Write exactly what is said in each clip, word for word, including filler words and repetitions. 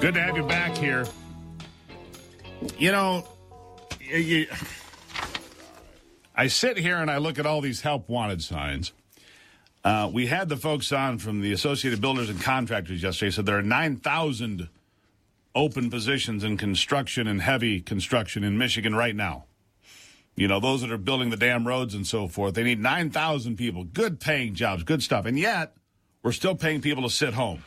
Good to have you back here. You know, you, I sit here and I look at all these help wanted signs. Uh, we had the folks on from the Associated Builders and Contractors yesterday, said there are nine thousand open positions in construction and heavy construction in Michigan right now. You know, those that are building the damn roads and so forth. They need nine thousand people, good paying jobs, good stuff. And yet, we're still paying people to sit home.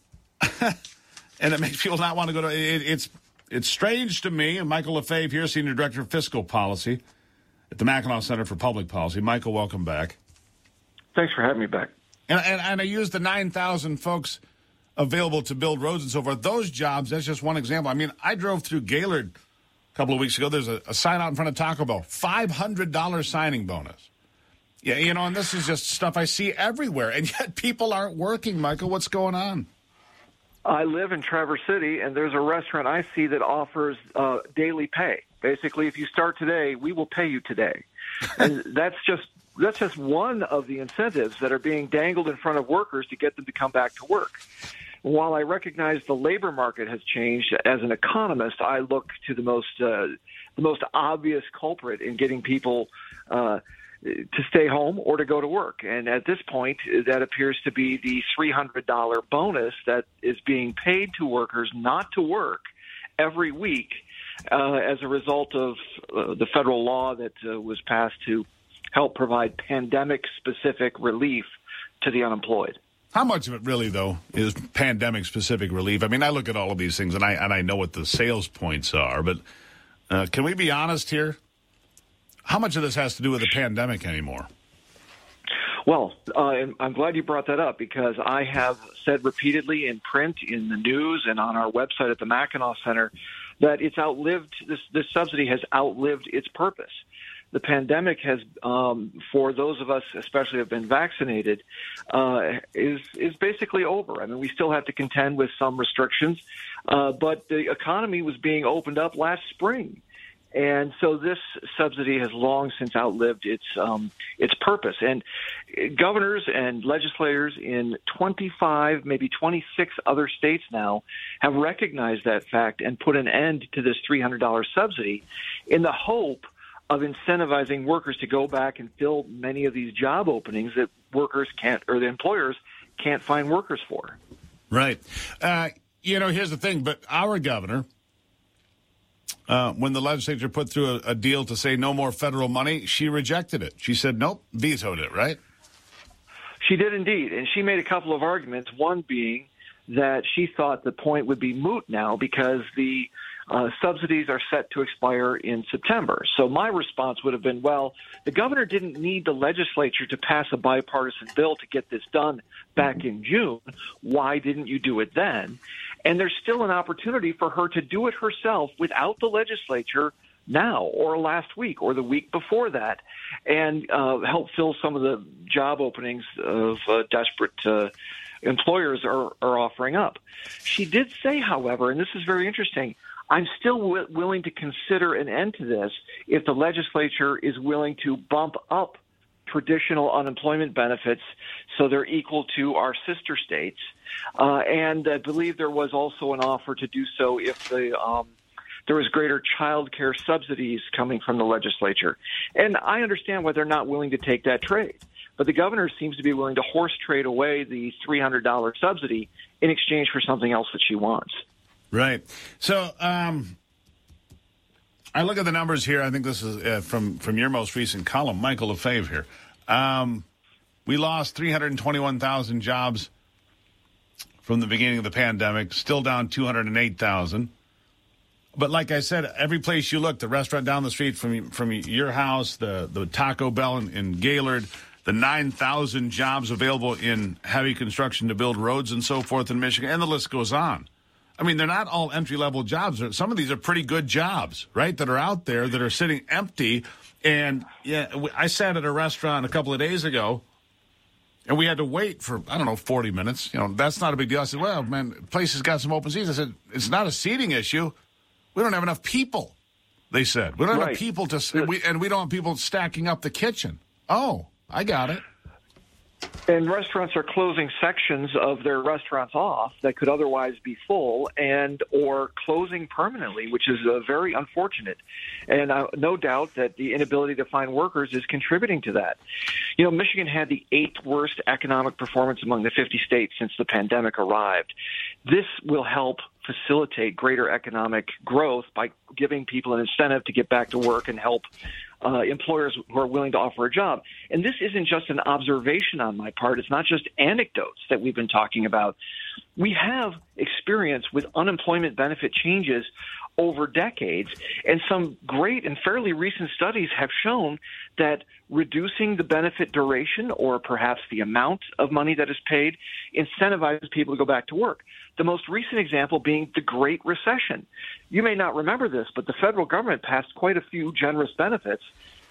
And it makes people not want to go to it, it's it's strange to me. And Michael Lefebvre here, Senior Director of Fiscal Policy at the Mackinac Center for Public Policy. Michael, welcome back. Thanks for having me back. And, and, and I used the nine thousand folks available to build roads and so forth. Those jobs, that's just one example. I mean, I drove through Gaylord a couple of weeks ago. There's a, a sign out in front of Taco Bell, five hundred dollars signing bonus. Yeah, you know, and this is just stuff I see everywhere. And yet people aren't working, Michael. What's going on? I live in Traverse City, and there's a restaurant I see that offers uh, daily pay. Basically, if you start today, we will pay you today. And that's just that's just one of the incentives that are being dangled in front of workers to get them to come back to work. While I recognize the labor market has changed, as an economist, I look to the most uh, the most obvious culprit in getting people uh, to stay home or to go to work. And at this point, that appears to be the three hundred dollars bonus that is being paid to workers not to work every week uh, as a result of uh, the federal law that uh, was passed to help provide pandemic-specific relief to the unemployed. How much of it really, though, is pandemic-specific relief? I mean, I look at all of these things, and I and I know what the sales points are, but uh, can we be honest here? How much of this has to do with the pandemic anymore? Well, uh, I'm glad you brought that up, because I have said repeatedly in print, in the news, and on our website at the Mackinac Center that it's outlived, this, this subsidy has outlived its purpose. The pandemic has, um, for those of us especially who have been vaccinated, uh, is is basically over. I mean, we still have to contend with some restrictions, uh, but the economy was being opened up last spring. And so this subsidy has long since outlived its um, its purpose. And governors and legislators in twenty-five, maybe twenty-six other states now have recognized that fact and put an end to this three hundred dollars subsidy in the hope of incentivizing workers to go back and fill many of these job openings that workers can't, or the employers can't find workers for. Right. Uh, you know, here's the thing, but our governor, Uh, when the legislature put through a, a deal to say no more federal money, she rejected it. She said, nope, vetoed it, right? She did indeed. And she made a couple of arguments, one being that she thought the point would be moot now because the uh, subsidies are set to expire in September. So my response would have been, well, the governor didn't need the legislature to pass a bipartisan bill to get this done back in June. Why didn't you do it then? And there's still an opportunity for her to do it herself without the legislature now or last week or the week before that, and uh, help fill some of the job openings of uh, desperate uh, employers are, are offering up. She did say, however, and this is very interesting, I'm still w- willing to consider an end to this if the legislature is willing to bump up traditional unemployment benefits so they're equal to our sister states. Uh, and I believe there was also an offer to do so if the um, there was greater child care subsidies coming from the legislature. And I understand why they're not willing to take that trade. But the governor seems to be willing to horse trade away the three hundred dollars subsidy in exchange for something else that she wants. Right. So um, I look at the numbers here. I think this is uh, from, from your most recent column, Michael Lefebvre here. Um, we lost three hundred twenty-one thousand jobs from the beginning of the pandemic, still down two hundred eight thousand. But like I said, every place you look, the restaurant down the street from from your house, the, the Taco Bell in, in Gaylord, the nine thousand jobs available in heavy construction to build roads and so forth in Michigan, and the list goes on. I mean, they're not all entry-level jobs. Some of these are pretty good jobs, right, that are out there that are sitting empty. And, yeah, I sat at a restaurant a couple of days ago, and we had to wait for, I don't know, forty minutes. You know, that's not a big deal. I said, well, man, place has got some open seats. I said, it's not a seating issue. We don't have enough people, they said. We don't have right. enough people to, we, and we don't have people stacking up the kitchen. Oh, I got it. And restaurants are closing sections of their restaurants off that could otherwise be full, and or closing permanently, which is uh, very unfortunate. And uh, no doubt that the inability to find workers is contributing to that. You know, Michigan had the eighth worst economic performance among the fifty states since the pandemic arrived. This will help facilitate greater economic growth by giving people an incentive to get back to work and help uh, employers who are willing to offer a job. And this isn't just an observation on my part. It's not just anecdotes that we've been talking about. We have experience with unemployment benefit changes over decades, and some great and fairly recent studies have shown that reducing the benefit duration, or perhaps the amount of money that is paid, incentivizes people to go back to work. The most recent example being the Great Recession. You may not remember this, but the federal government passed quite a few generous benefits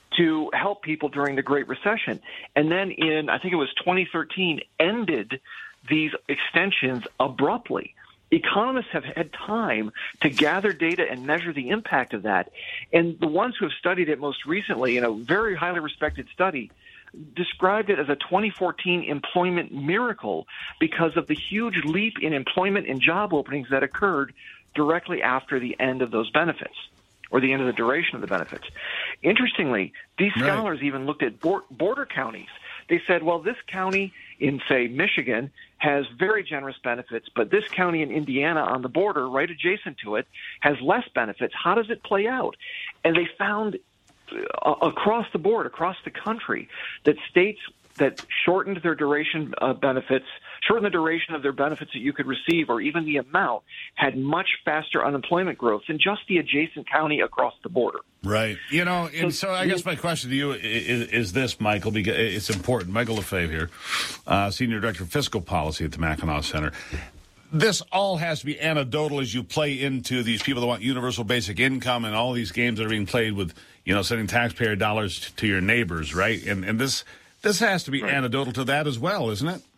to help people during the Great Recession. And then in, I think it was twenty thirteen, ended these extensions abruptly. Economists have had time to gather data and measure the impact of that. And the ones who have studied it most recently in a very highly respected study described it as a twenty fourteen employment miracle because of the huge leap in employment and job openings that occurred directly after the end of those benefits, or the end of the duration of the benefits. Interestingly, these scholars right. even looked at border counties. They said, well, this county in, say, Michigan has very generous benefits, but this county in Indiana on the border, right adjacent to it, has less benefits. How does it play out? And they found uh, across the board, across the country, that states that shortened their duration uh, benefits, shortened the duration of their benefits that you could receive, or even the amount, had much faster unemployment growth than just the adjacent county across the border. Right. You know, and so, so I guess my question to you is, is this, Michael, because it's important. Michael Lefebvre here, uh, Senior Director of Fiscal Policy at the Mackinac Center. This all has to be anecdotal as you play into these people that want universal basic income and all these games that are being played with, you know, sending taxpayer dollars to your neighbors, right? And and this this has to be right. anecdotal to that as well, isn't it?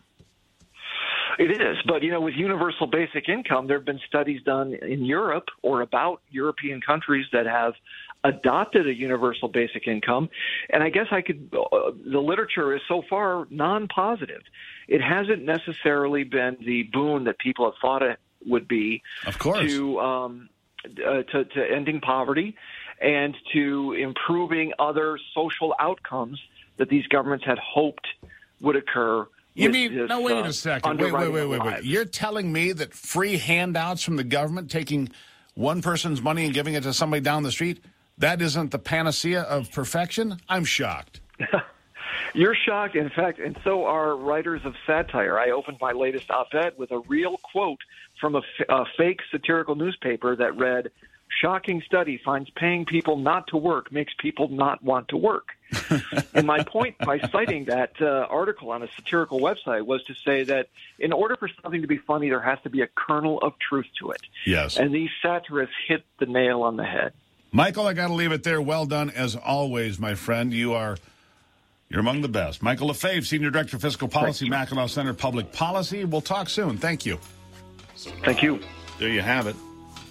It is, but, you know, with universal basic income, there have been studies done in Europe or about European countries that have adopted a universal basic income, and I guess I could, uh, the literature is so far non-positive. It hasn't necessarily been the boon that people have thought it would be. Of course. To, um, uh, to, to ending poverty and to improving other social outcomes that these governments had hoped would occur. You mean, this, no, wait uh, a second. Wait, wait, wait, wait, wait. You're telling me that free handouts from the government, taking one person's money and giving it to somebody down the street, that isn't the panacea of perfection? I'm shocked. You're shocked, in fact, and so are writers of satire. I opened my latest op-ed with a real quote from a, f- a fake satirical newspaper that read, "Shocking study finds paying people not to work makes people not want to work." And my point by citing that uh, article on a satirical website was to say that in order for something to be funny, there has to be a kernel of truth to it. Yes. And these satirists hit the nail on the head. Michael, I got to leave it there. Well done, as always, my friend. You are you're among the best. Michael Lefebvre, Senior Director of Fiscal Policy, Mackinac Center Public Policy. We'll talk soon. Thank you. Thank you. There you have it.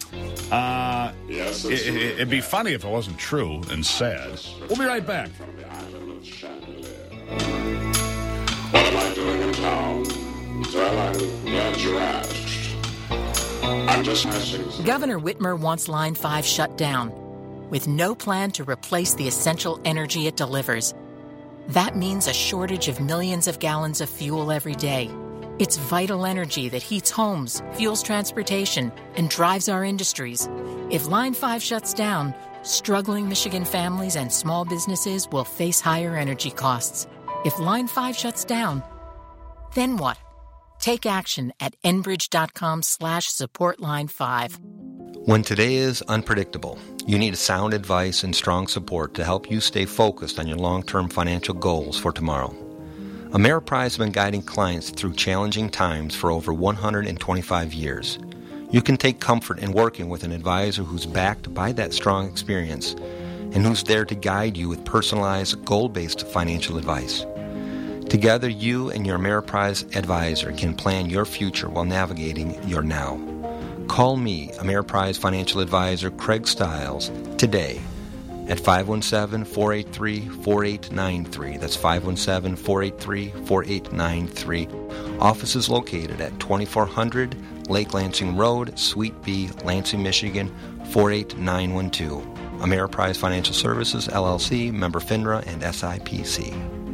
Uh, yes, it, it, it'd be funny if it wasn't true and sad. We'll be right back. What am I doing in town? Well, I'm glad you asked. I'm just asking. Governor Whitmer wants Line five shut down, with no plan to replace the essential energy it delivers. That means a shortage of millions of gallons of fuel every day. It's vital energy that heats homes, fuels transportation, and drives our industries. If Line five shuts down, struggling Michigan families and small businesses will face higher energy costs. If Line five shuts down, then what? Take action at enbridge.com slash support line five. When today is unpredictable, you need sound advice and strong support to help you stay focused on your long-term financial goals for tomorrow. Ameriprise has been guiding clients through challenging times for over one hundred twenty-five years. You can take comfort in working with an advisor who's backed by that strong experience and who's there to guide you with personalized, goal-based financial advice. Together, you and your Ameriprise advisor can plan your future while navigating your now. Call me, Ameriprise Financial Advisor Craig Stiles, today at five one seven, four eight three, four eight nine three. That's five one seven, four eight three, four eight nine three. Office is located at twenty-four hundred Lake Lansing Road, Suite B, Lansing, Michigan, four eight nine one two. Ameriprise Financial Services, L L C, member FINRA and S I P C.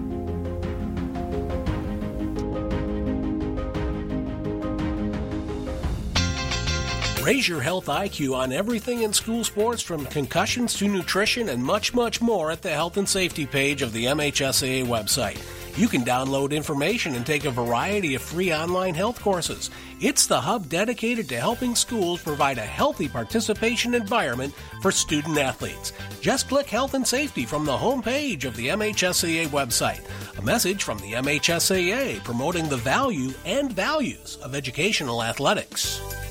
Raise your health I Q on everything in school sports, from concussions to nutrition and much, much more at the Health and Safety page of the M H S A A website. You can download information and take a variety of free online health courses. It's the hub dedicated to helping schools provide a healthy participation environment for student athletes. Just click Health and Safety from the home page of the M H S A A website. A message from the M H S A A promoting the value and values of educational athletics.